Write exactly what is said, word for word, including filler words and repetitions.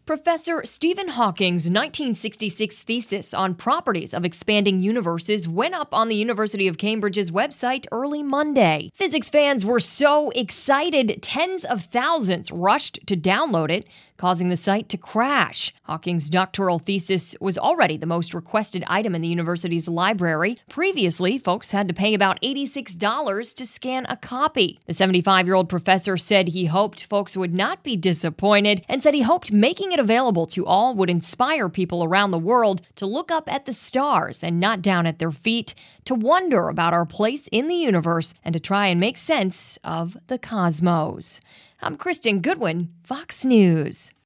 Professor Stephen Hawking's nineteen sixty-six thesis on properties of expanding universes went up on the University of Cambridge's website early Monday. Physics fans were so excited, tens of thousands rushed to download it, causing the site to crash. Hawking's doctoral thesis was already the most requested item in the university's library. Previously, folks had to pay about eighty-six dollars to scan a copy. The seventy-five-year-old professor said he hoped folks would not be disappointed and said he hoped making it available to all would inspire people around the world to look up at the stars and not down at their feet, to wonder about our place in the universe, and to try and make sense of the cosmos. I'm Kristen Goodwin, Fox News.